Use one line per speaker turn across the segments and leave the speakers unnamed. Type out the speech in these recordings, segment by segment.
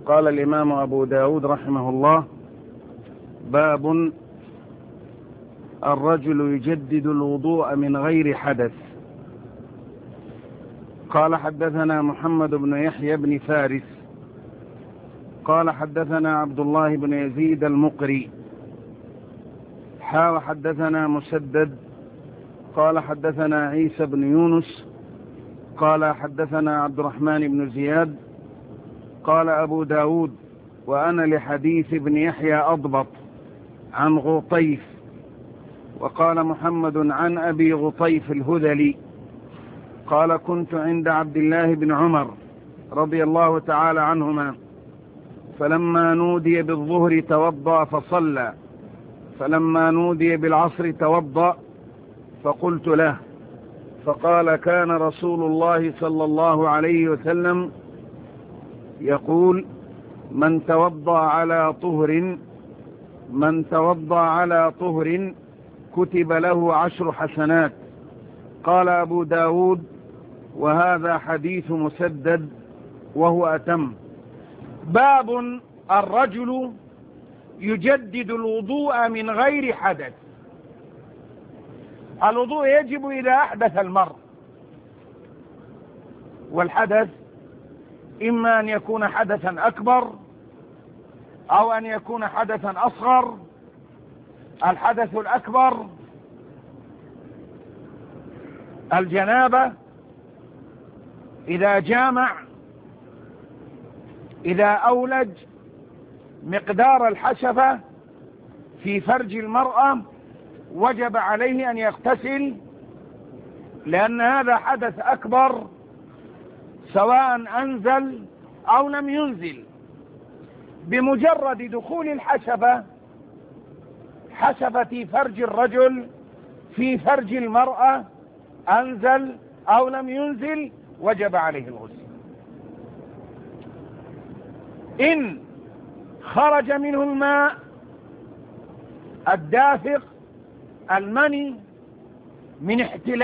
قال الإمام أبو داود رحمه الله: باب الرجل يجدد الوضوء من غير حدث. قال: حدثنا محمد بن يحيى بن فارس قال: حدثنا عبد الله بن يزيد المقري حدثنا مسدد قال: حدثنا عيسى بن يونس قال: حدثنا عبد الرحمن بن زياد قال أبو داود: وأنا لحديث ابن يحيى أضبط عن غطيف. وقال محمد عن أبي غطيف الهذلي قال: كنت عند عبد الله بن عمر رضي الله تعالى عنهما، فلما نودي بالظهر توضأ فصلى، فلما نودي بالعصر توضأ، فقلت له، فقال: كان رسول الله صلى الله عليه وسلم يقول: من توضأ على طهر كتب له 10 حسنات. قال أبو داود: وهذا حديث مسدد وهو أتم. باب الرجل يجدد الوضوء من غير حدث. الوضوء يجب إذا أحدث المرء، والحدث إما أن يكون حدثا أكبر أو أن يكون حدثا أصغر. الحدث الأكبر الجنابة، إذا جامع، إذا أولج مقدار الحشفة في فرج المرأة وجب عليه أن يغتسل، لأن هذا حدث أكبر سواء أنزل أو لم ينزل. بمجرد دخول الحشفة، حشفة فرج الرجل في فرج المرأة، أنزل أو لم ينزل، وجب عليه الغسل. إن خرج منه الماء الدافق، المني، من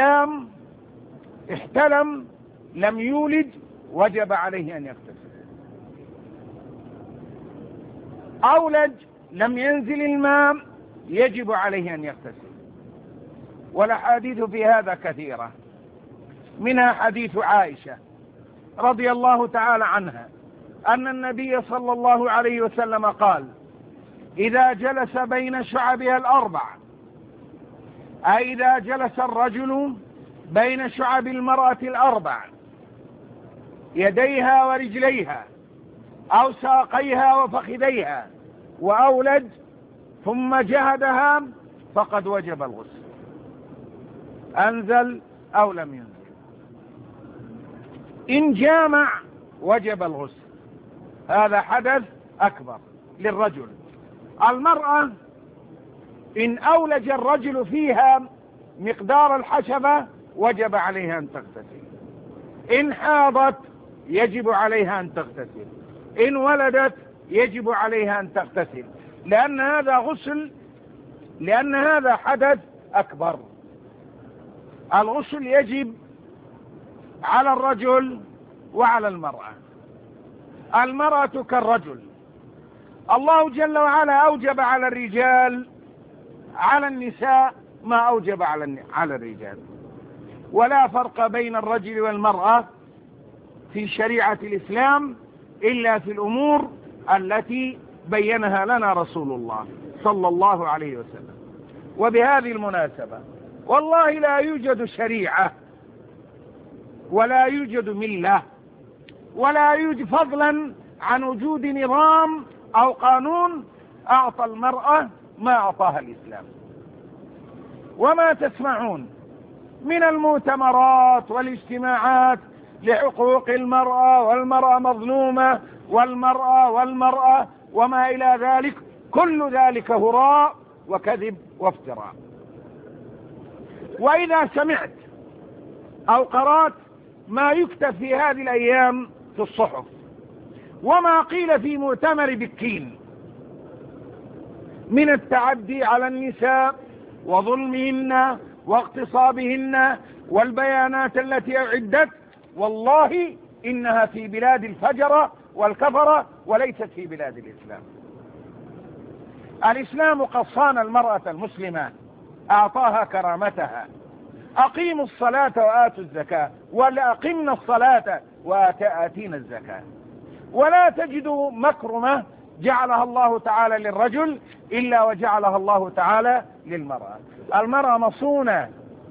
احتلم لم يولد، وجب عليه أن يغتسل. أولج لم ينزل الماء، يجب عليه أن يغتسل. والأحاديث في هذا كثيرة، منها حديث عائشة رضي الله تعالى عنها أن النبي صلى الله عليه وسلم قال: إذا جلس بين شعبها الأربع، أي إذا جلس الرجل بين شعب المرأة الأربع، يديها ورجليها أو ساقيها وفخذيها، وأولد ثم جهدها، فقد وجب الغسل، أنزل أو لم ينزل. إن جامع وجب الغسل، هذا حدث أكبر للرجل. المرأة إن أولج الرجل فيها مقدار الحشفة وجب عليها أن تغتسل. إن حاضت يجب عليها أن تغتسل. إن ولدت يجب عليها أن تغتسل، لأن هذا غسل، لأن هذا حدث أكبر. الغسل يجب على الرجل وعلى المرأة. المرأة كالرجل، الله جل وعلا أوجب على الرجال على النساء ما أوجب على الرجال، ولا فرق بين الرجل والمرأة في شريعة الإسلام إلا في الأمور التي بينها لنا رسول الله صلى الله عليه وسلم. وبهذه المناسبة والله لا يوجد شريعة ولا يوجد ملة ولا يوجد، فضلا عن وجود نظام أو قانون، أعطى المرأة ما أعطاها الإسلام. وما تسمعون من المؤتمرات والاجتماعات لحقوق المرأة، والمرأة مظلومة، والمرأة وما إلى ذلك، كل ذلك هراء وكذب وافتراء. وإذا سمعت أو قرأت ما يكتب في هذه الأيام في الصحف، وما قيل في مؤتمر بكين من التعدي على النساء وظلمهن واغتصابهن، والبيانات التي أعدت، والله إنها في بلاد الفجرة والكفرة، وليست في بلاد الإسلام. الإسلام قد صان المرأة المسلمة، أعطاها كرامتها. أقيموا الصلاة وآتوا الزكاة، ولا أقمنا الصلاة وآتينا الزكاة. ولا تجد مكرمة جعلها الله تعالى للرجل إلا وجعلها الله تعالى للمرأة. المرأة مصونة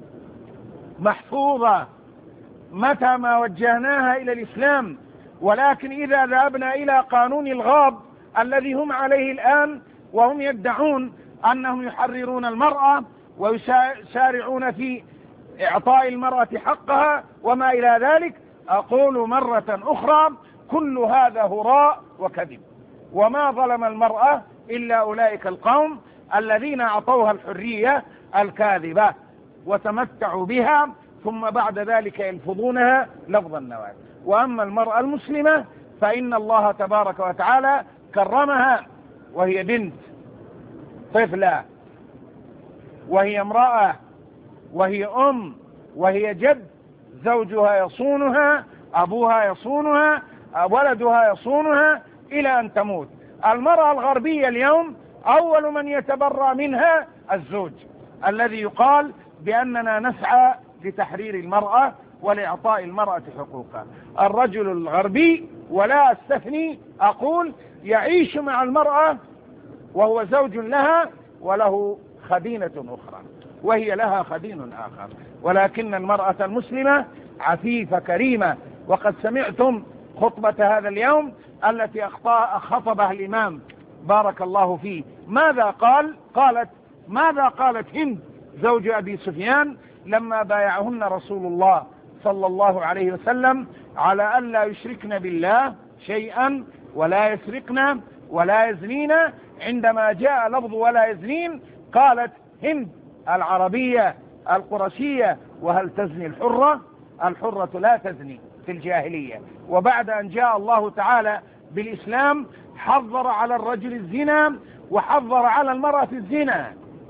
محفوظة متى ما وجهناها إلى الإسلام. ولكن إذا ذهبنا إلى قانون الغاب الذي هم عليه الآن، وهم يدعون أنهم يحررون المرأة ويسارعون في إعطاء المرأة حقها وما إلى ذلك، أقول مرة أخرى كل هذا هراء وكذب. وما ظلم المرأة إلا أولئك القوم الذين أعطوها الحرية الكاذبة وتمتعوا بها، ثم بعد ذلك يلفظونها لفظ النواه. وأما المرأة المسلمة فإن الله تبارك وتعالى كرمها، وهي بنت طفلة، وهي امرأة، وهي أم، وهي جد، زوجها يصونها، أبوها يصونها، ولدها يصونها إلى أن تموت. المرأة الغربية اليوم أول من يتبرأ منها الزوج، الذي يقال بأننا نسعى لتحرير المرأة ولإعطاء المرأة حقوقها. الرجل الغربي، ولا أستثني، أقول يعيش مع المرأة وهو زوج لها وله خدينة أخرى، وهي لها خدين آخر. ولكن المرأة المسلمة عفيفة كريمة. وقد سمعتم خطبة هذا اليوم التي خطبها الإمام بارك الله فيه. ماذا قالت ماذا قالت هند زوج أبي سفيان لما بايعهن رسول الله صلى الله عليه وسلم على أن لا يشركن بالله شيئا ولا يسرقن ولا يزنين؟ عندما جاء لفظ ولا يزنين قالت هند العربية القرشية: وهل تزني الحرة؟ الحرة لا تزني في الجاهلية. وبعد أن جاء الله تعالى بالإسلام حظر على الرجل الزنا وحظر على المرأة الزنا،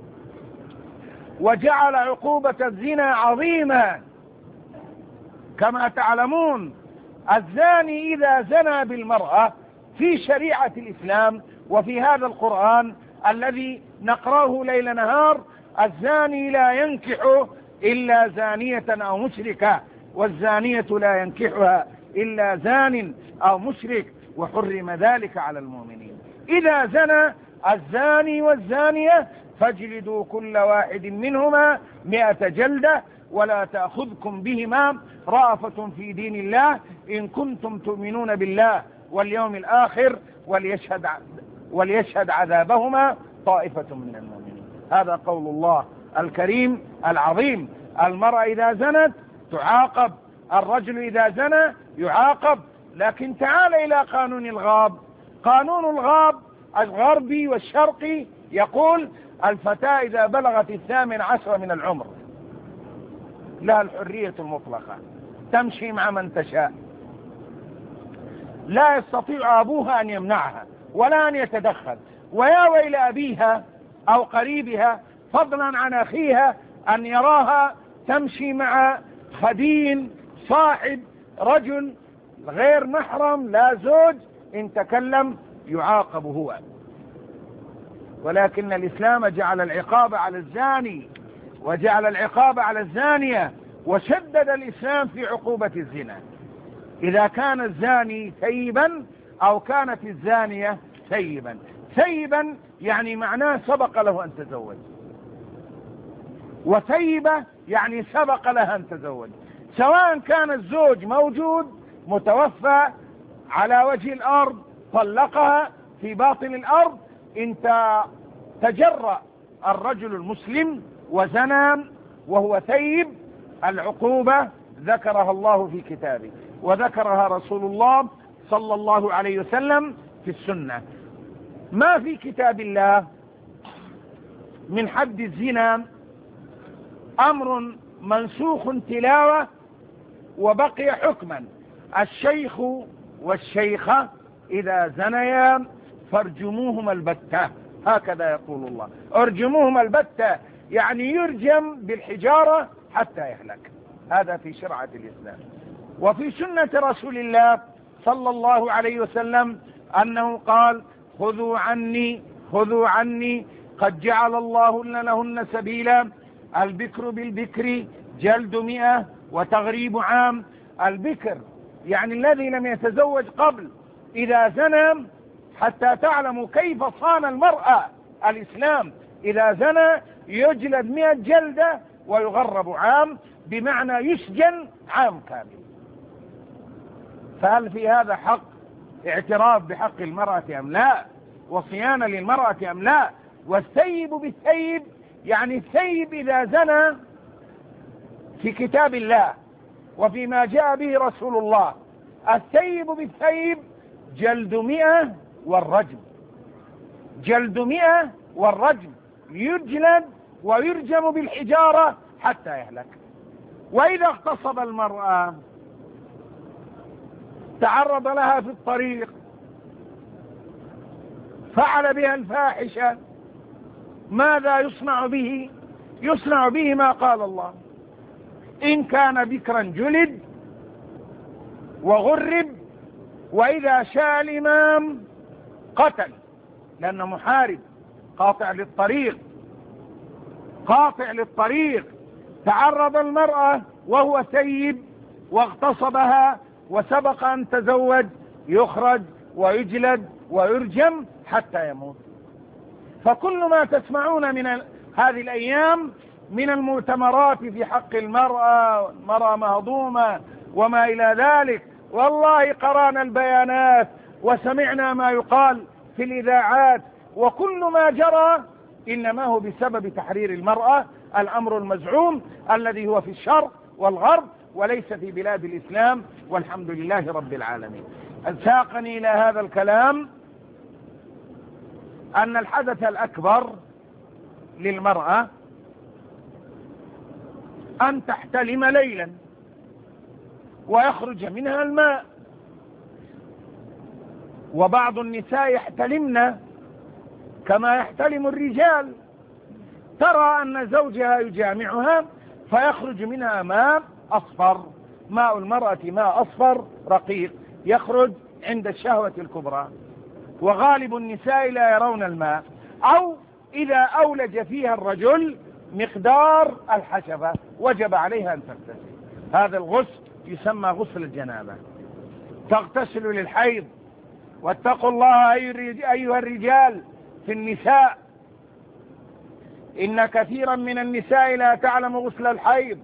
وجعل عقوبة الزنا عظيمة. كما تعلمون الزاني إذا زنى بالمرأة في شريعة الإسلام وفي هذا القرآن الذي نقرأه ليل نهار: الزاني لا ينكح إلا زانية أو مشركة، والزانية لا ينكحها إلا زان أو مشرك، وحرم ذلك على المؤمنين. إذا زنى الزاني والزانية فاجلدوا كل واحد منهما 100 جلدة، ولا تأخذكم بهما رأفة في دين الله إن كنتم تؤمنون بالله واليوم الآخر، وليشهد عذابهما طائفة من المؤمنين. هذا قول الله الكريم العظيم. المرأة إذا زنت تعاقب، الرجل إذا زنى يعاقب. لكن تعال إلى قانون الغاب. قانون الغاب الغربي والشرقي يقول: الفتاة إذا بلغت 18 من العمر لها الحرية المطلقة، تمشي مع من تشاء، لا يستطيع أبوها أن يمنعها ولا أن يتدخل. ويا ويل أبيها أو قريبها فضلا عن أخيها أن يراها تمشي مع خدين صاحب رجل غير محرم لا زوج، إن تكلم يعاقب هو. ولكن الإسلام جعل العقاب على الزاني وجعل العقاب على الزانية، وشدد الإسلام في عقوبة الزنا إذا كان الزاني ثيبا أو كانت الزانية ثيبا. ثيبا يعني معناه سبق له أن تزوج، وثيبة يعني سبق لها أن تزوج. سواء كان الزوج موجود متوفى على وجه الأرض طلقها في باطن الأرض، انت تجرأ الرجل المسلم وزنى وهو ثيب، العقوبة ذكرها الله في كتابه وذكرها رسول الله صلى الله عليه وسلم في السنة. ما في كتاب الله من حد الزنا أمر منسوخ تلاوة وبقي حكما: الشيخ والشيخة إذا زنيا فارجموهما البتة، هكذا يقول الله. ارجموهما البتة يعني يرجم بالحجارة حتى يهلك. هذا في شرعة الإسلام. وفي سنة رسول الله صلى الله عليه وسلم أنه قال: خذوا عني قد جعل الله لهن سبيلا. البكر بالبكر جلد 100 وتغريب عام. البكر يعني الذي لم يتزوج قبل، إذا زنى، حتى تعلموا كيف صان المرأة الإسلام، إذا زنى يجلد 100 جلدة ويغرب عام، بمعنى يسجن عام كامل. فهل في هذا حق اعتراف بحق المرأة أم لا، وصيانة للمرأة أم لا؟ والثيب بالثيب يعني الثيب إذا زنى في كتاب الله وفيما جاء به رسول الله، الثيب بالثيب جلد 100 والرجم، جلد 100 والرجم، يجلد ويرجم بالحجارة حتى يهلك. وإذا اغتصب المرأة، تعرض لها في الطريق، فعل بها الفاحشة، ماذا يصنع به؟ يصنع به ما قال الله: إن كان بكرا جلد وغرب، وإذا شاء الإمام قتل، لأنه محارب قاطع للطريق. تعرض المرأة وهو ثيب واغتصبها وسبق أن تزوج، يخرج ويجلد ويرجم حتى يموت. فكل ما تسمعون من هذه الأيام من المؤتمرات في حق المرأة مهضومة وما إلى ذلك، والله قرأنا البيانات وسمعنا ما يقال في الإذاعات، وكل ما جرى إنما هو بسبب تحرير المرأة، الأمر المزعوم الذي هو في الشرق والغرب وليس في بلاد الإسلام، والحمد لله رب العالمين. ساقني إلى هذا الكلام أن الحدث الأكبر للمرأة أن تحتلم ليلا ويخرج منها الماء، وبعض النساء يحتلمن كما يحتلم الرجال، ترى أن زوجها يجامعها فيخرج منها ماء أصفر، ماء المرأة ماء أصفر رقيق يخرج عند الشهوة الكبرى، وغالب النساء لا يرون الماء، أو إذا أولج فيها الرجل مقدار الحشفة وجب عليها أن تغتسل. هذا الغسل يسمى غسل الجنابة. تغتسل للحيض. واتقوا الله أيها الرجال في النساء، إن كثيرا من النساء لا تعلم غسل الحيض،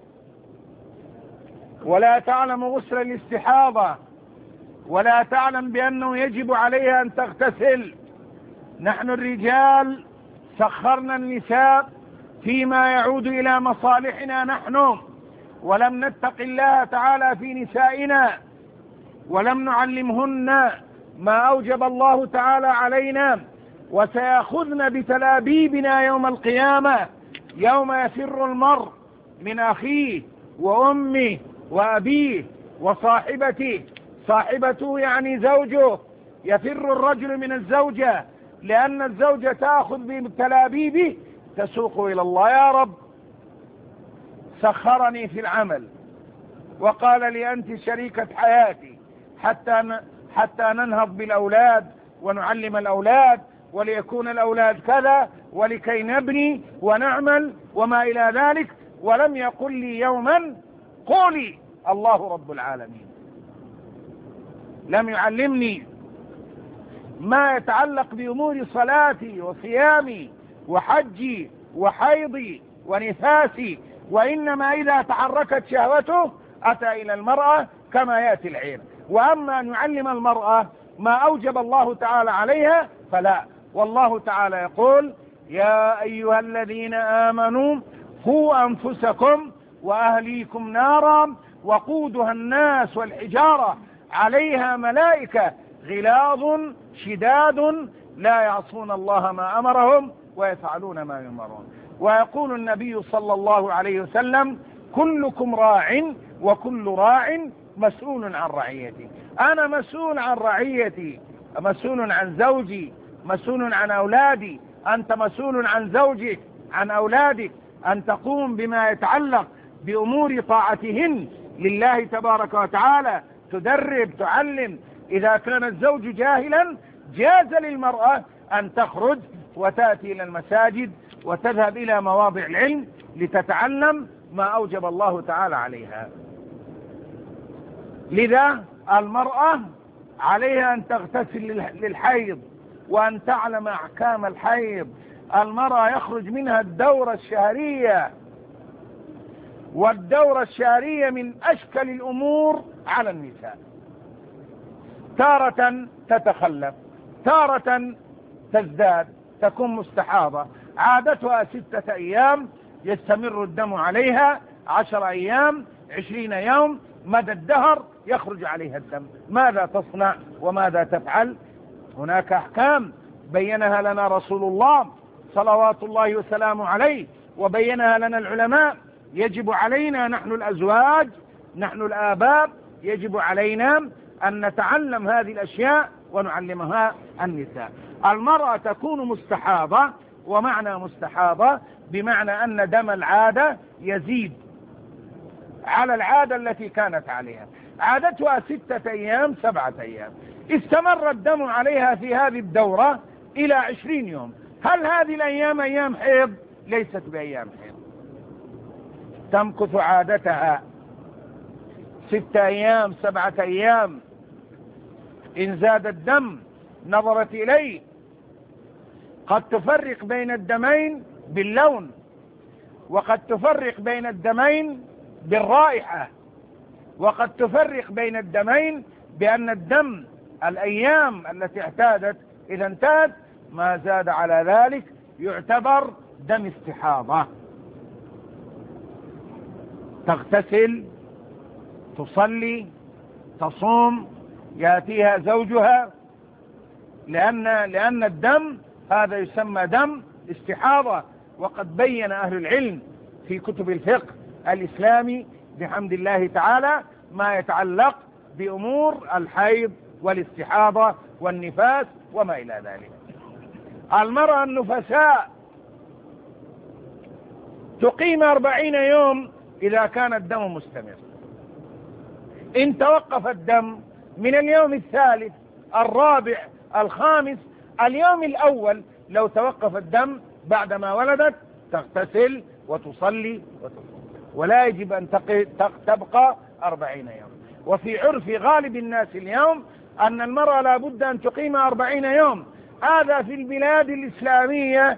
ولا تعلم غسل الاستحاضة، ولا تعلم بأنه يجب عليها أن تغتسل. نحن الرجال سخرنا النساء فيما يعود إلى مصالحنا نحن، ولم نتق الله تعالى في نسائنا، ولم نعلمهن ما أوجب الله تعالى علينا، وسيأخذن بتلابيبنا يوم القيامة، يوم يفر المرء من أخيه وأمه وأبيه وصاحبته. صاحبته يعني زوجه، يفر الرجل من الزوجة لأن الزوجة تأخذ بتلابيبه تسوق إلى الله. يا رب سخرني في العمل وقال لي أنت شريكة حياتي حتى ننهض بالأولاد ونعلم الأولاد، وليكون الأولاد كذا، ولكي نبني ونعمل وما إلى ذلك، ولم يقل لي يوما قولي الله رب العالمين. لم يعلمني ما يتعلق بأمور صلاتي وصيامي وحجي وحيضي ونفاسي، وإنما إذا تحركت شهوته أتى إلى المرأة كما يأتي العين. وأما أن يعلم المرأة ما أوجب الله تعالى عليها فلا. والله تعالى يقول: يا أيها الذين آمنوا قوا أنفسكم وأهليكم نارا وقودها الناس والحجارة عليها ملائكة غلاظ شداد لا يعصون الله ما أمرهم ويفعلون ما يؤمرون. ويقول النبي صلى الله عليه وسلم: كلكم راع وكل راع مسؤول عن رعيته. أنا مسؤول عن رعيتي، مسؤول عن زوجي، مسؤول عن أولادي. أنت مسؤول عن زوجك، عن أولادك، أن تقوم بما يتعلق بأمور طاعتهن لله تبارك وتعالى، تدرب، تعلم. إذا كان الزوج جاهلا جاز للمرأة أن تخرج وتأتي إلى المساجد وتذهب إلى مواضع العلم لتتعلم ما أوجب الله تعالى عليها. لذا المرأة عليها أن تغتسل للحيض وأن تعلم أحكام الحيض. المرأة يخرج منها الدورة الشهرية، والدورة الشهرية من أشكل الأمور على النساء. تارة تتخلف، تارة تزداد، تكون مستحاضة، عادتها 6 أيام يستمر الدم عليها، 10 أيام، 20 يوم، مدى الدهر يخرج عليها الدم. ماذا تصنع وماذا تفعل؟ هناك أحكام بينها لنا رسول الله صلوات الله وسلامه عليه، وبينها لنا العلماء. يجب علينا نحن الأزواج، نحن الآباء، يجب علينا أن نتعلم هذه الأشياء ونعلمها النساء. المرأة تكون مستحاضة، ومعنى مستحاضة بمعنى أن دم العادة يزيد على العادة التي كانت عليها. عادتها 6 أيام 7 أيام، استمر الدم عليها في هذه الدورة إلى 20 يوم. هل هذه الأيام أيام حيض؟ ليست بأيام حيض، تمكث عادتها 6 أيام 7 أيام. إن زاد الدم نظرت إليه. قد تفرق بين الدمين باللون، وقد تفرق بين الدمين بالرائحة، وقد تفرق بين الدمين بأن الدم الأيام التي اعتادت إذا انتهت ما زاد على ذلك يعتبر دم استحاضة. تغتسل، تصلي، تصوم، يأتيها زوجها، لأن الدم هذا يسمى دم استحاضة. وقد بين أهل العلم في كتب الفقه الإسلامي بحمد الله تعالى ما يتعلق بأمور الحيض والاستحاضة والنفاس وما إلى ذلك. المرأة النفساء تقيم 40 يوم إذا كان الدم مستمر. إن توقف الدم من اليوم الثالث، الرابع، الخامس، اليوم الأول لو توقف الدم بعدما ولدت تغتسل وتصلي وتصوم، ولا يجب أن تبقى 40 يوم. وفي عرف غالب الناس اليوم أن المرأة لا بد أن تقيم 40 يوم. هذا في البلاد الإسلامية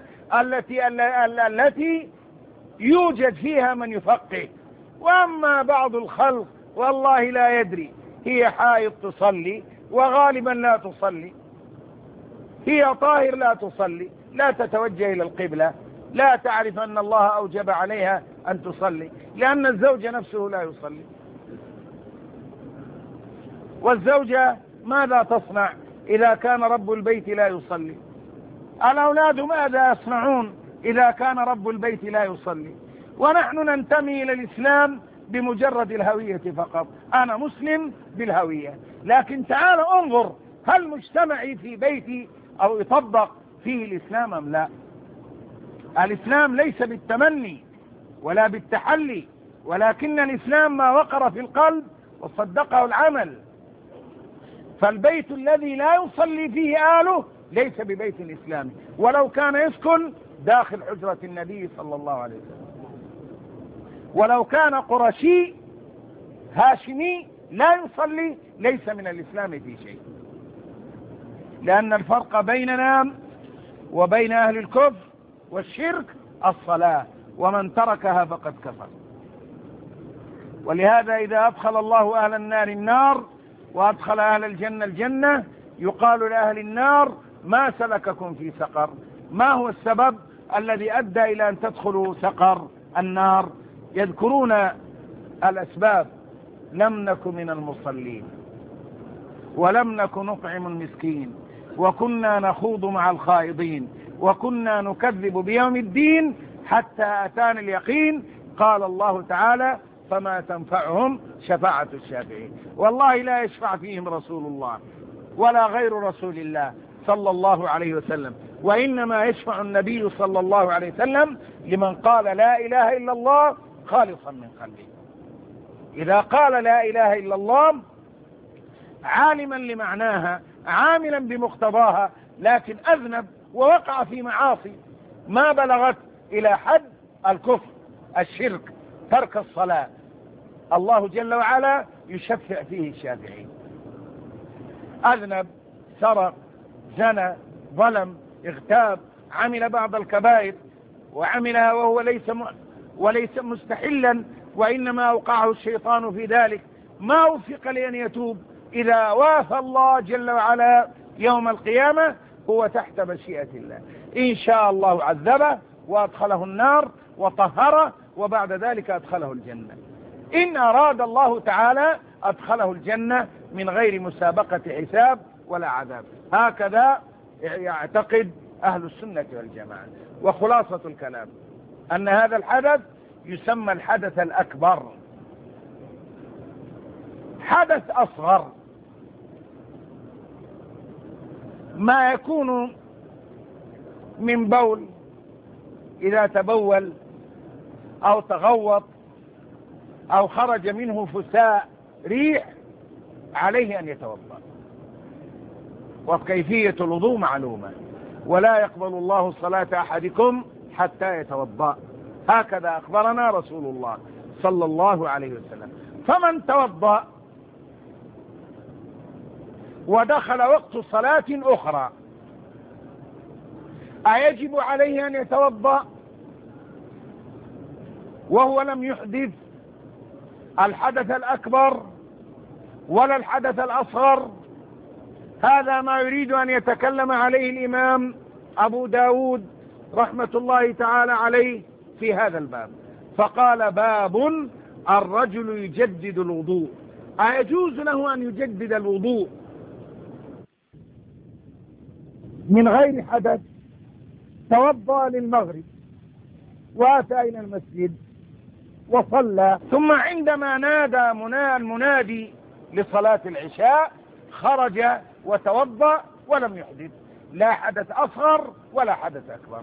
التي يوجد فيها من يفقه. وأما بعض الخلق والله لا يدري، هي حائض تصلي وغالبا لا تصلي، هي طاهر لا تصلي، لا تتوجه إلى القبلة، لا تعرف أن الله أوجب عليها أن تصلي، لأن الزوج نفسه لا يصلي. والزوجة ماذا تصنع إذا كان رب البيت لا يصلي؟ الأولاد ماذا يصنعون إذا كان رب البيت لا يصلي؟ ونحن ننتمي إلى الإسلام بمجرد الهوية فقط. أنا مسلم بالهوية، لكن تعال انظر هل مجتمعي في بيتي أو يطبق فيه الإسلام أم لا؟ الإسلام ليس بالتمني ولا بالتحلي، ولكن الإسلام ما وقر في القلب وصدقه العمل. فالبيت الذي لا يصلي فيه آله ليس ببيت إسلامي، ولو كان يسكن داخل حجرة النبي صلى الله عليه وسلم. ولو كان قرشي هاشمي لا يصلي ليس من الإسلام في شيء، لأن الفرق بيننا وبين أهل الكفر والشرك الصلاة، ومن تركها فقد كفر. ولهذا إذا أدخل الله أهل النار النار وأدخل أهل الجنة الجنة يقال لأهل النار ما سلككم في سقر؟ ما هو السبب الذي أدى إلى أن تدخلوا سقر النار؟ يذكرون الأسباب: لم نكن من المصلين، ولم نكن نطعم المسكين، وكنا نخوض مع الخائضين، وكنا نكذب بيوم الدين حتى أتانا اليقين. قال الله تعالى: فما تنفعهم شفاعة الشافعين. والله لا يشفع فيهم رسول الله ولا غير رسول الله صلى الله عليه وسلم، وإنما يشفع النبي صلى الله عليه وسلم لمن قال لا إله إلا الله خالصا من قلبه. إذا قال لا إله إلا الله عالما لمعناها عاملا بمقتضاها، لكن أذنب ووقع في معاصي ما بلغت إلى حد الكفر، الشرك، ترك الصلاة، الله جل وعلا يشفع فيه الشافعين. أذنب، سرق، زنى، ظلم، اغتاب، عمل بعض الكبائر وعملها وهو وليس مستحلا، وإنما أوقعه الشيطان في ذلك، ما وفق لأن يتوب. إذا وافى الله جل وعلا يوم القيامة هو تحت مشيئة الله، إن شاء الله عذبه وأدخله النار وطهره، وبعد ذلك أدخله الجنة. إن أراد الله تعالى أدخله الجنة من غير مسابقة حساب ولا عذاب. هكذا يعتقد أهل السنة والجماعة. وخلاصة الكلام أن هذا الحدث يسمى الحدث الأكبر. حدث أصغر ما يكون من بول، إذا تبول أو تغوط أو خرج منه فساء ريح عليه أن يتوضأ، وكيفية الوضوء معلومة، ولا يقبل الله صلاة أحدكم حتى يتوضأ، هكذا أخبرنا رسول الله صلى الله عليه وسلم. فمن توضأ ودخل وقت صلاة أخرى أيجب عليه أن يتوضأ وهو لم يحدث الحدث الأكبر ولا الحدث الأصغر؟ هذا ما يريد أن يتكلم عليه الإمام أبو داود رحمة الله تعالى عليه في هذا الباب، فقال: باب الرجل يجدد الوضوء. أيجوز له أن يجدد الوضوء من غير حدث؟ توضأ للمغرب وأتى إلى المسجد وصلى، ثم عندما نادى المنادي لصلاة العشاء خرج وتوضأ ولم يحدث، لا حدث أصغر ولا حدث أكبر،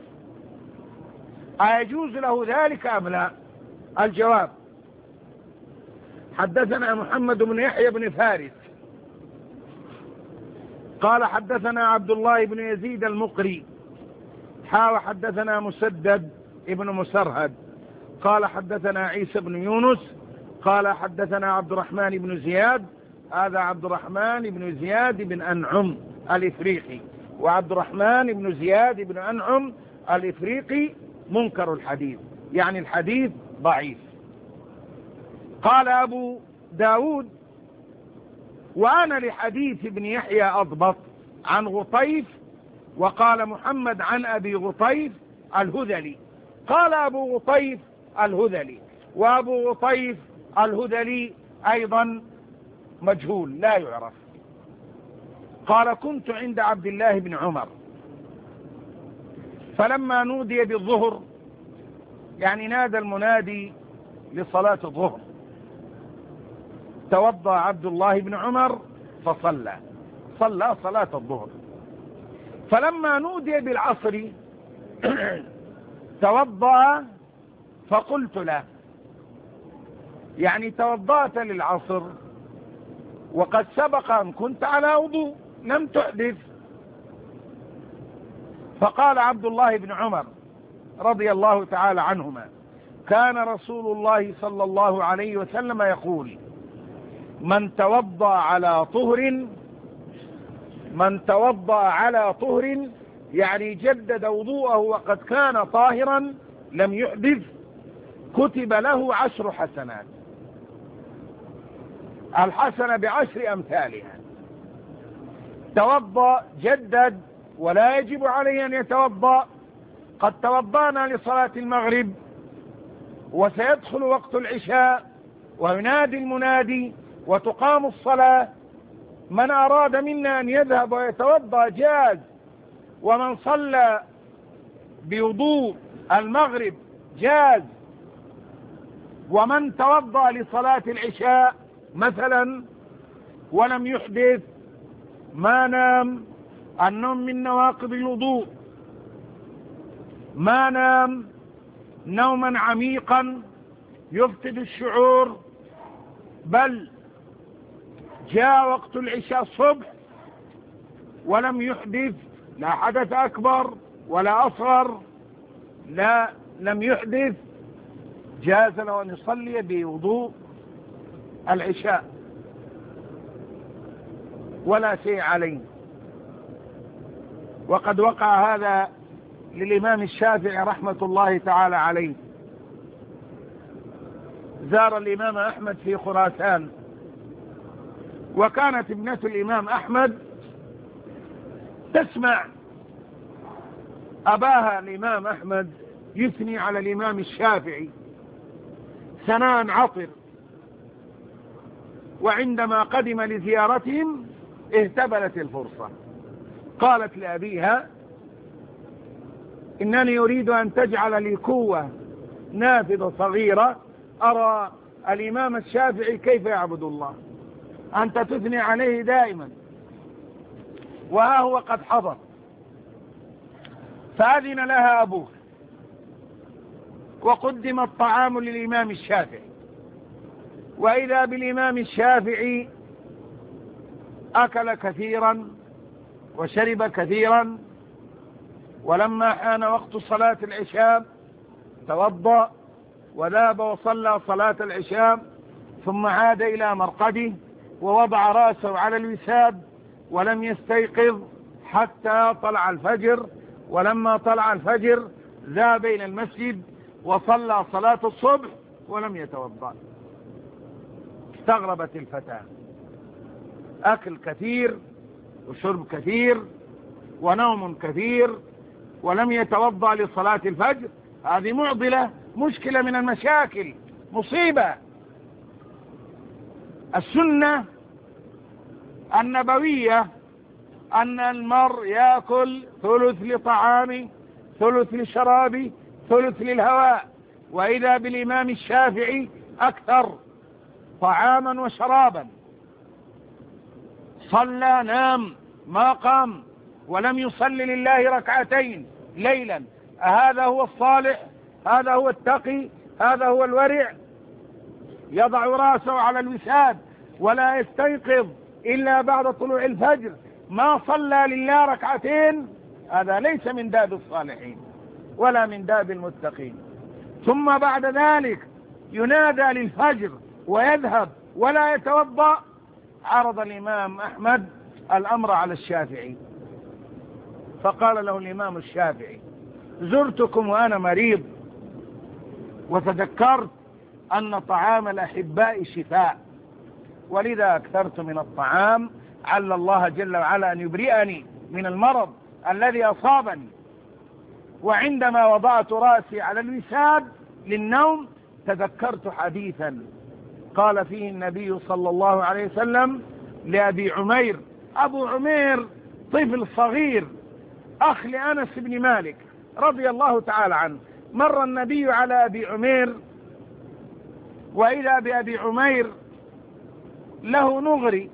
أيجوز له ذلك أم لا؟ الجواب: حدثنا محمد بن يحيى بن فارس قال حدثنا عبد الله بن يزيد المقري حدثنا مسدد ابن مسرهد قال حدثنا عيسى بن يونس قال حدثنا عبد الرحمن بن زياد. هذا عبد الرحمن بن زياد بن أنعم الإفريقي، وعبد الرحمن بن زياد بن أنعم الإفريقي منكر الحديث، يعني الحديث ضعيف. قال أبو داود: وأنا لحديث ابن يحيى أضبط عن غطيف، وقال محمد عن أبي غطيف الهذلي. قال أبو غطيف الهذلي، وأبو غطيف الهذلي أيضا مجهول لا يعرف. قال: كنت عند عبد الله بن عمر فلما نودي بالظهر، يعني نادى المنادي لصلاة الظهر، توضأ عبد الله بن عمر فصلى صلاة الظهر. فلما نودي بالعصر توضأ، فقلت له: يعني توضأت للعصر وقد سبق أن كنت على وضوء لم تحدث؟ فقال عبد الله بن عمر رضي الله تعالى عنهما: كان رسول الله صلى الله عليه وسلم يقول: من توضأ على طهر، يعني جدد وضوءه وقد كان طاهرا لم يحدث، كتب له 10 حسنات، الحسنة ب10 أمثالها. توضأ، جدد، ولا يجب عليه أن يتوضأ. قد توضأنا لصلاة المغرب وسيدخل وقت العشاء وينادي المنادي وتقام الصلاة، من أراد منا أن يذهب ويتوضأ جاز، ومن صلى بوضوء المغرب جاز، ومن توضأ لصلاة العشاء مثلا ولم يحدث ما نام، النوم من نواقض الوضوء، ما نام نوما عميقا يفقد الشعور، بل جاء وقت العشاء الصبح ولم يحدث، لا حدث أكبر ولا أصغر، لم يحدث، جاز له أن يصلي بوضوء العشاء ولا شيء عليه. وقد وقع هذا للإمام الشافعي رحمة الله تعالى عليه. زار الإمام أحمد في خراسان، وكانت ابنة الإمام أحمد تسمع أباها الإمام أحمد يثني على الإمام الشافعي ثناء عطر. وعندما قدم لزيارتهم اهتبلت الفرصة، قالت لأبيها: إنني أريد أن تجعل لي قوة نافذة صغيرة أرى الإمام الشافعي كيف يعبد الله، أنت تثني عليه دائما وها هو قد حضر. فأذن لها أبوه وقدم الطعام للإمام الشافعي، وإذا بالإمام الشافعي أكل كثيرا وشرب كثيرا، ولما حان وقت صلاة العشاء توضأ وذهب وصلى صلاة العشاء، ثم عاد إلى مرقده ووضع رأسه على الوساد ولم يستيقظ حتى طلع الفجر. ولما طلع الفجر ذهب إلى المسجد وصلى صلاة الصبح ولم يتوضأ. استغربت الفتاة، أكل كثير وشرب كثير ونوم كثير ولم يتوضأ لصلاة الفجر، هذه معضلة، مشكلة من المشاكل، مصيبة. السنة النبوية أن المرء يأكل ثلث لطعامه، ثلث لشرابه، ثلث للهواء. وإذا بالإمام الشافعي أكثر طعاما وشرابا، صلى نام ما قام ولم يصلي لله ركعتين ليلا. هذا هو الصالح؟ هذا هو التقي؟ هذا هو الورع؟ يضع رأسه على الوساد ولا يستيقظ إلا بعد طلوع الفجر، ما صلى لله ركعتين، هذا ليس من داب الصالحين ولا من داب المتقين. ثم بعد ذلك ينادى للفجر ويذهب ولا يتوضأ. عرض الإمام أحمد الأمر على الشافعي، فقال له الإمام الشافعي: زرتكم وأنا مريض وتذكرت أن طعام الأحباء شفاء، ولذا أكثرت من الطعام، عل الله جل وعلا أن يبرئني من المرض الذي أصابني. وعندما وضعت رأسي على الوساد للنوم تذكرت حديثا قال فيه النبي صلى الله عليه وسلم لأبي عمير. أبو عمير طفل صغير، أخ لأنس بن مالك رضي الله تعالى عنه. مر النبي على أبي عمير وإذا بأبي عمير له نغري،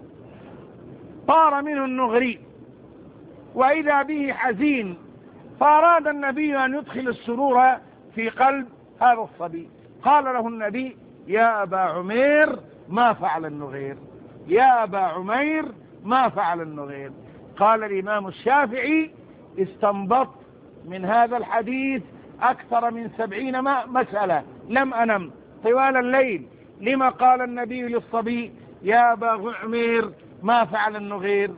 طار منه النغري وإذا به حزين، فأراد النبي أن يدخل السرور في قلب هذا الصبي. قال له النبي: يا أبا عمير ما فعل النغير، يا أبا عمير ما فعل النغير. قال الإمام الشافعي: استنبط من هذا الحديث أكثر من 70 مسألة لم أنم طوال الليل. لما قال النبي للصبي: يا أبا عمير ما فعل النغير؟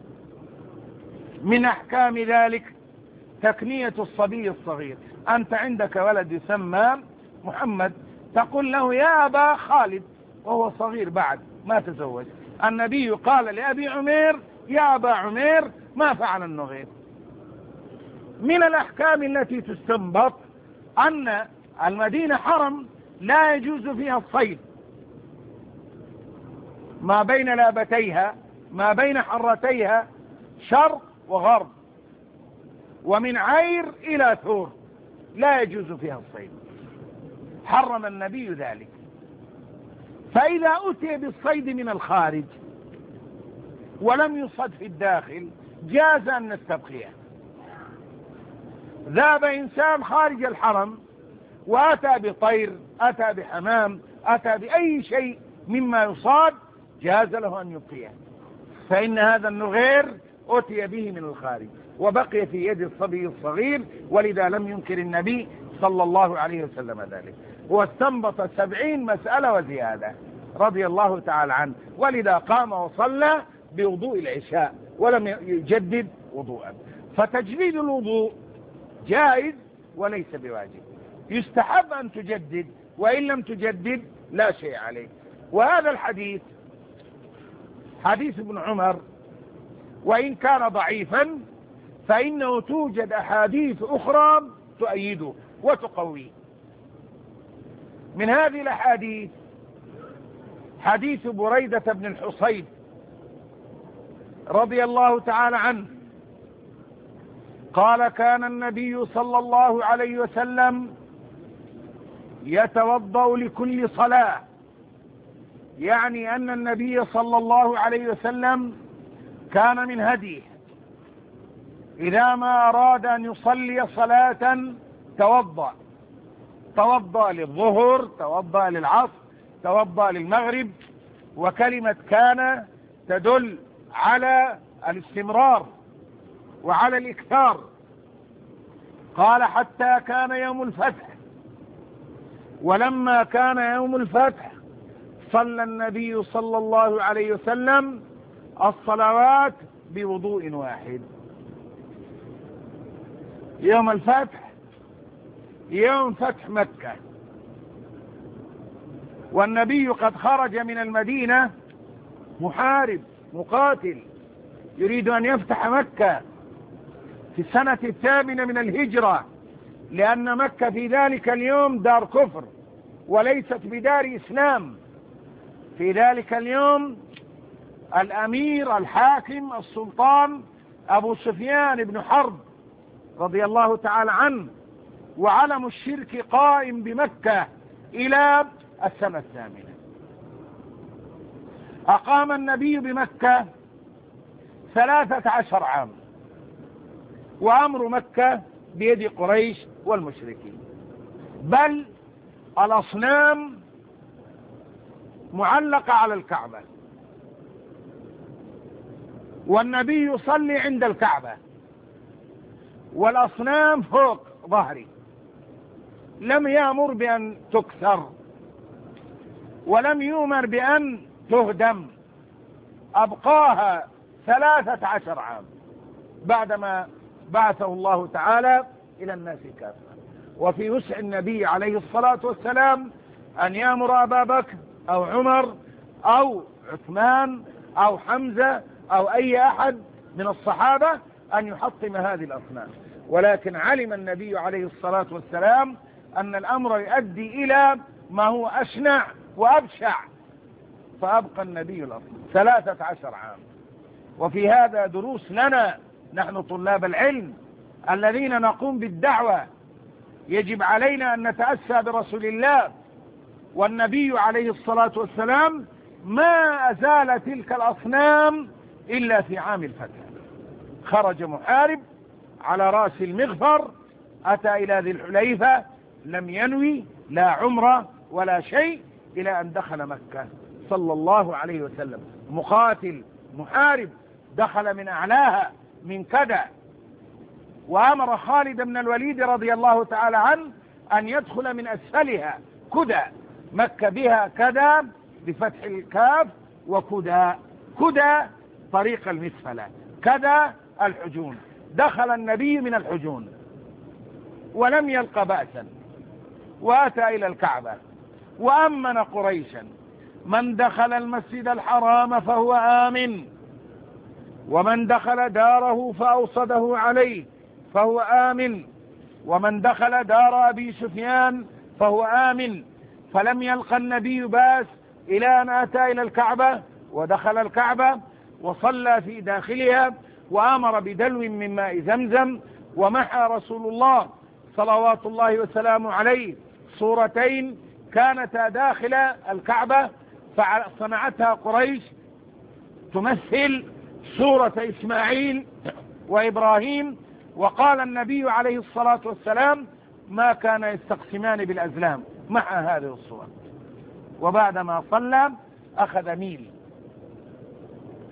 من أحكام ذلك تكنية الصبي الصغير. أنت عندك ولد يسمى محمد، تقول له يا أبا خالد وهو صغير بعد ما تزوج. النبي قال لأبي عمير: يا أبا عمير ما فعل النغير. من الأحكام التي تستنبط أن المدينة حرم لا يجوز فيها الصيد، ما بين لابتيها، ما بين حرتيها شرق وغرب، ومن عير إلى ثور لا يجوز فيها الصيد، حرم النبي ذلك. فإذا أتي بالصيد من الخارج ولم يصد في الداخل جاز أن نستبقيه. ذهب إنسان خارج الحرم وأتى بطير، أتى بحمام، أتى بأي شيء مما يصاد، جاز له أن يبقيه، فإن هذا النغير أتي به من الخارج وبقي في يد الصبي الصغير، ولذا لم ينكر النبي صلى الله عليه وسلم ذلك. واستنبط 70 مسألة وزيادة رضي الله تعالى عنه، ولذا قام وصلى بوضوء العشاء ولم يجدد وضوءا. فتجديد الوضوء جائز وليس بواجب، يستحب أن تجدد، وإن لم تجدد لا شيء عليه. وهذا الحديث حديث ابن عمر وإن كان ضعيفا فإنه توجد أحاديث أخرى تؤيده وتقويه. من هذه الأحاديث حديث بريدة بن الحصيب رضي الله تعالى عنه قال: كان النبي صلى الله عليه وسلم يتوضأ لكل صلاة، يعني أن النبي صلى الله عليه وسلم كان من هديه إذا ما أراد أن يصلي صلاة توضأ للظهر، توضأ للعصر، توضأ للمغرب. وكلمة كان تدل على الاستمرار وعلى الإكثار. قال: حتى كان يوم الفتح، ولما كان يوم الفتح صلى النبي صلى الله عليه وسلم الصلوات بوضوء واحد. يوم الفتح يوم فتح مكة، والنبي قد خرج من المدينة محارب مقاتل يريد أن يفتح مكة في السنة 8 من الهجرة، لأن مكة في ذلك اليوم دار كفر وليست بدار إسلام. في ذلك اليوم الأمير الحاكم السلطان أبو سفيان بن حرب رضي الله تعالى عنه، وعلم الشرك قائم بمكة إلى السنة 8. أقام النبي بمكة 13 عام، وأمر مكة بيد قريش والمشركين، بل الأصنام معلقة على الكعبة، والنبي يصلي عند الكعبة والأصنام فوق ظهري. لم يأمر بأن تكسر ولم يؤمر بأن تهدم، أبقاها 13 عام بعدما بعثه الله تعالى إلى الناس كافة. وفي وسع النبي عليه الصلاة والسلام أن يأمر أبا بكر أو عمر أو عثمان أو حمزة أو أي أحد من الصحابة أن يحطم هذه الأصنام، ولكن علم النبي عليه الصلاة والسلام أن الأمر يؤدي إلى ما هو أشنع وأبشع، فأبقى النبي الأصنام 13 عام. وفي هذا دروس لنا نحن طلاب العلم الذين نقوم بالدعوة. يجب علينا أن نتأسى برسول الله، والنبي عليه الصلاة والسلام ما أزال تلك الأصنام إلا في عام الفتح. خرج محارب على رأس المغفر، أتى إلى ذي الحليفة، لم ينوي لا عمرة ولا شيء إلى أن دخل مكة صلى الله عليه وسلم. مقاتل محارب دخل من أعلاها من كدى، وأمر خالد بن الوليد رضي الله تعالى عنه أن يدخل من أسفلها كدى. مكة بها كدى بفتح الكاف وكدى، كدى طريق المسفلة، كدى الحجون. دخل النبي من الحجون ولم يلق بأسا، وأتى إلى الكعبة وأمن قريشا: من دخل المسجد الحرام فهو آمن، ومن دخل داره فأوصده عليه فهو آمن، ومن دخل دار أبي سفيان فهو آمن. فلم يلق النبي باس إلى أن أتى إلى الكعبة ودخل الكعبة وصلى في داخلها، وأمر بدلو من ماء زمزم، ومحى رسول الله صلوات الله وسلامه عليه صورتين كانتا داخل الكعبة فصنعتها قريش تمثل صورة إسماعيل وإبراهيم. وقال النبي عليه الصلاة والسلام: ما كان يستقسمان بالأزلام، مع هذه الصور. وبعدما صلى أخذ ميل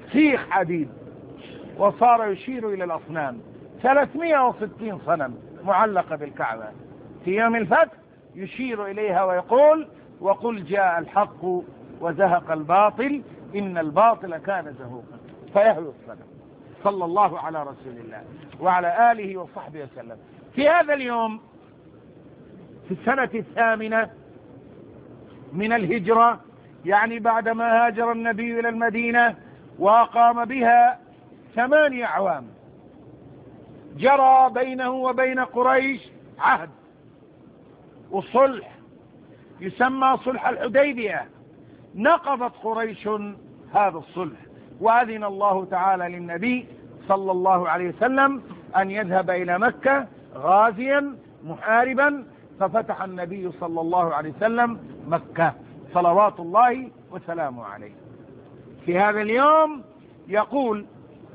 سيخ حديد، وصار يشير إلى الأصنام. 360 صنم معلقة بالكعبة. في يوم الفتح يشير إليها ويقول: وقل جاء الحق وزهق الباطل إن الباطل كان زهوقا، فيهوي الصنم. صلى الله على رسول الله وعلى آله وصحبه وسلم. في هذا اليوم في السنة 8 من الهجرة، يعني بعدما هاجر النبي إلى المدينة وأقام بها 8 أعوام، جرى بينه وبين قريش عهد وصلح يسمى صلح الحديبية. نقضت قريش هذا الصلح، وأذن الله تعالى للنبي صلى الله عليه وسلم أن يذهب إلى مكة غازيا محاربا، ففتح النبي صلى الله عليه وسلم مكة صلوات الله وسلامه عليه. في هذا اليوم يقول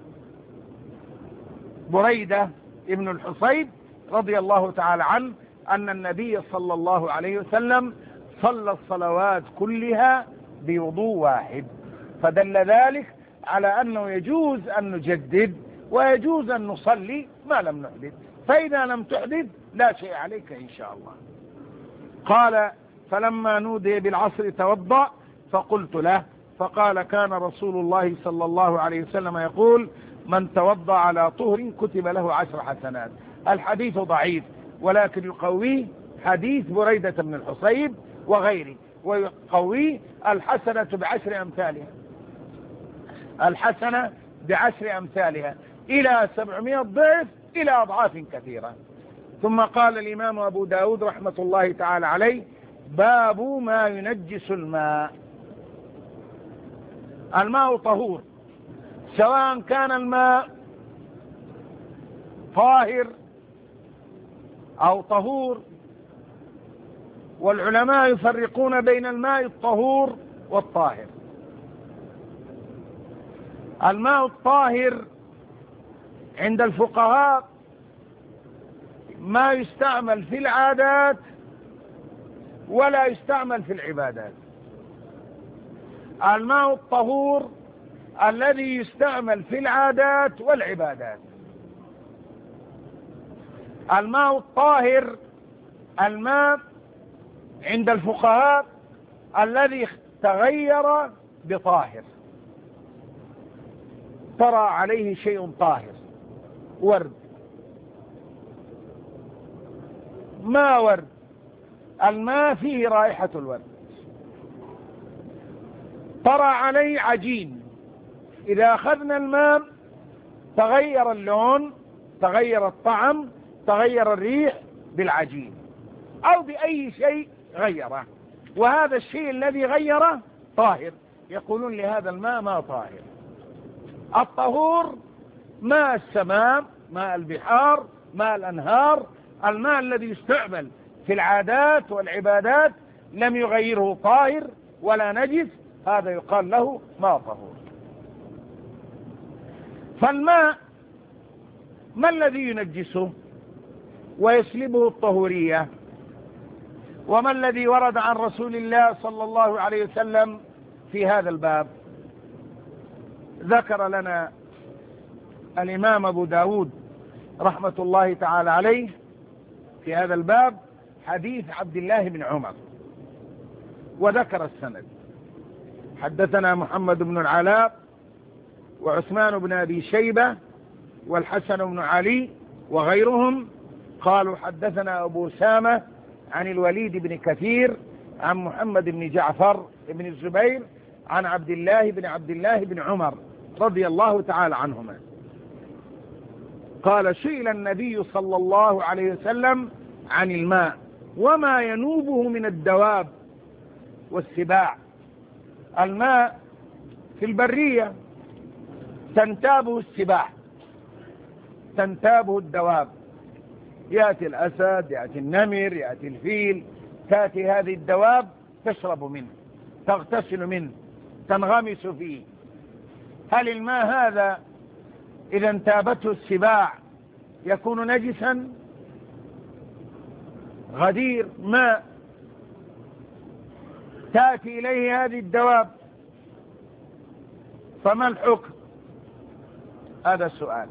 بريدة ابن الحصيب رضي الله تعالى عنه أن النبي صلى الله عليه وسلم صلى الصلوات كلها بوضوء واحد، فدل ذلك على أنه يجوز أن نجدد ويجوز أن نصلي ما لم نحدث، فإذا لم تحدث لا شيء عليك إن شاء الله. قال: فلما نودي بالعصر توضأ، فقلت له، فقال: كان رسول الله صلى الله عليه وسلم يقول: من توضأ على طهر كتب له 10 حسنات. الحديث ضعيف، ولكن يقويه حديث بريدة بن الحصيب وغيره، ويقويه الحسنة ب10 أمثالها، الحسنة ب10 أمثالها إلى 700 ضعف إلى أضعاف كثيرة. ثم قال الإمام أبو داود رحمة الله تعالى عليه: باب ما ينجس الماء. الماء طهور، سواء كان الماء طاهر أو طهور، والعلماء يفرقون بين الماء الطهور والطاهر. الماء الطاهر عند الفقهاء ما يستعمل في العادات ولا يستعمل في العبادات. الماء الطهور الذي يستعمل في العادات والعبادات. الماء الطاهر الماء عند الفقهاء الذي تغير بطاهر، طرأ عليه شيء طاهر، ورد، ما ورد، الماء فيه رائحة الورد، طرأ عليه عجين، إذا أخذنا الماء تغير اللون، تغير الطعم، تغير الريح بالعجين أو بأي شيء غيره، وهذا الشيء الذي غيره طاهر، يقولون لهذا الماء ماء طاهر. الطهور ماء السماء، ماء البحار، ماء الأنهار، الماء الذي يستعمل في العادات والعبادات لم يغيره طاهر ولا نجس، هذا يقال له ماء طهور. فالماء ما الذي ينجسه ويسلبه الطهورية؟ وما الذي ورد عن رسول الله صلى الله عليه وسلم في هذا الباب؟ ذكر لنا الإمام أبو داود رحمة الله تعالى عليه في هذا الباب حديث عبد الله بن عمر، وذكر السند: حدثنا محمد بن العلاء وعثمان بن أبي شيبة والحسن بن علي وغيرهم قالوا: حدثنا أبو أسامة عن الوليد بن كثير عن محمد بن جعفر بن الزبير عن عبد الله بن عمر رضي الله تعالى عنهما قال: سئل النبي صلى الله عليه وسلم عن الماء وما ينوبه من الدواب والسباع. الماء في البرية تنتابه السباع، تنتابه الدواب، يأتي الأسد، يأتي النمر، يأتي الفيل، تأتي هذه الدواب تشرب منه، تغتسل منه، تنغمس فيه. هل الماء هذا إذا انتابته السباع يكون نجسا؟ غدير ماء تأتي إليه هذه الدواب، فما الحكم؟ هذا السؤال.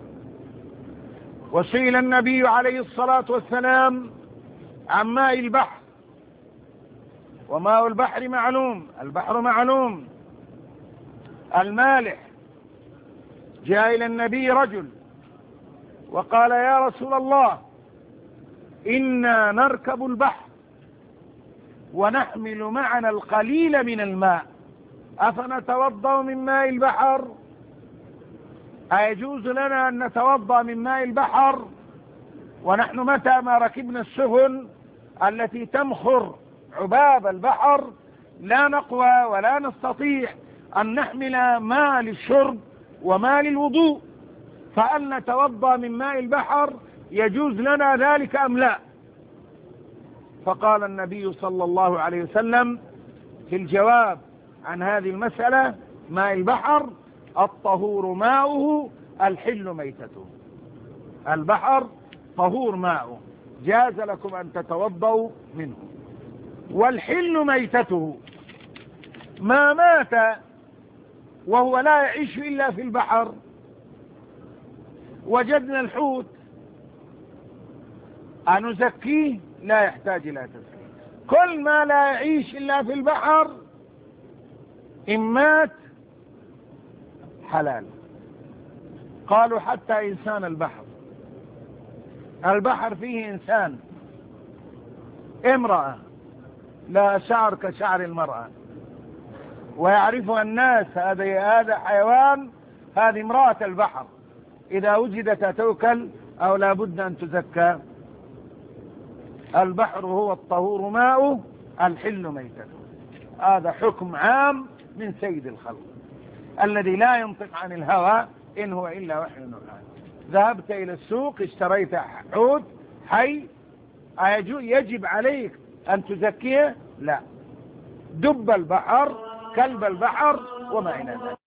وسئل النبي عليه الصلاة والسلام عن ماء البحر، وماء البحر معلوم، البحر معلوم المالح. جاء إلى النبي رجل وقال يا رسول الله إنا نركب البحر ونحمل معنا القليل من الماء، أفنتوضأ من ماء البحر؟ أيجوز لنا أن نتوضأ من ماء البحر ونحن متى ما ركبنا السفن التي تمخر عباب البحر لا نقوى ولا نستطيع أن نحمل ماء للشرب وماء للوضوء، فهل نتوضأ من ماء البحر؟ يجوز لنا ذلك أم لا؟ فقال النبي صلى الله عليه وسلم في الجواب عن هذه المسألة: ماء البحر الطهور ماؤه الحل ميتته. البحر طهور ماؤه، جاز لكم أن تتوضأوا منه. والحل ميتته ما مات وهو لا يعيش إلا في البحر. وجدنا الحوت أنزكيه؟ لا يحتاج إلى تزكية. كل ما لا يعيش إلا في البحر إن مات حلال. قالوا حتى إنسان البحر، البحر فيه إنسان، امرأة لا شعر كشعر المرأة ويعرفها الناس هذا حيوان، هذه امرأة البحر، إذا وجدت تؤكل أو لا بد أن تزكى. البحر هو الطهور ماؤه الحل ميتته. هذا حكم عام من سيد الخلق الذي لا ينطق عن الهوى إن هو إلا وحي يوحى. ذهبت إلى السوق اشتريت حوت حي، يجب عليك أن تزكيه؟ لا. دب البحر، كلب البحر، وما إلى ذلك.